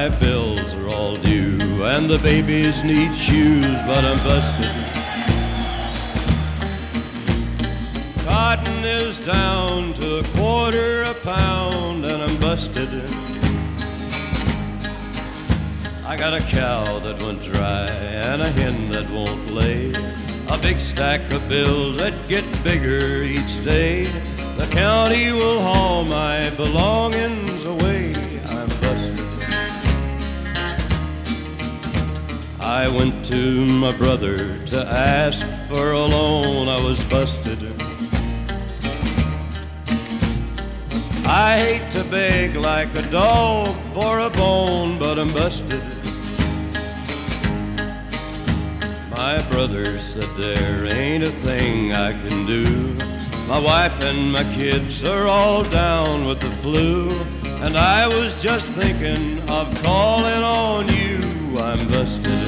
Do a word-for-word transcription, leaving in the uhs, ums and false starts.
My bills are all due and the babies need shoes, but I'm busted. Cotton is down to a quarter a pound and I'm busted. I got a cow that went dry and a hen that won't lay, a big stack of bills that get bigger each day. The county will haul my belongings away. I'm busted. I went to my brother to ask for a loan. I was busted. I hate to beg like a dog for a bone, but I'm busted. My brother said there ain't a thing I can do. My wife and my kids are all down with the flu, and I was just thinking of calling on you. I'm busted.